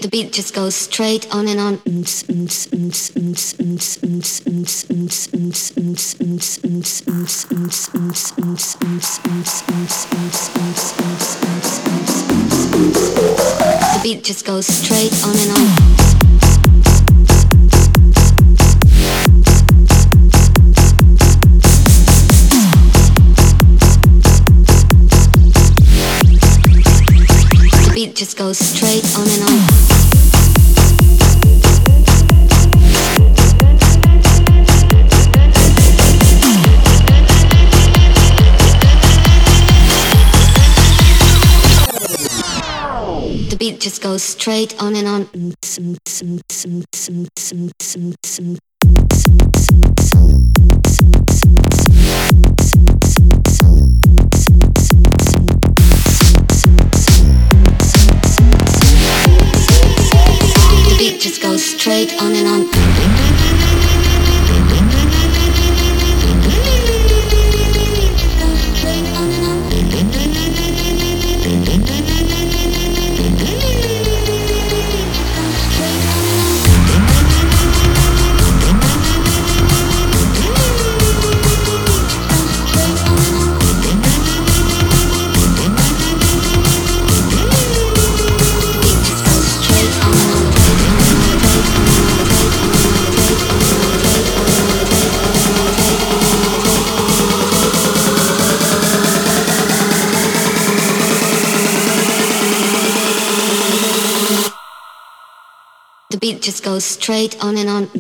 beat just goes straight on and on. The beat just goes straight on and on. Beat just goes straight on and on. The beat just goes straight on and on. Just goes straight on and on. The beat just goes straight on and on.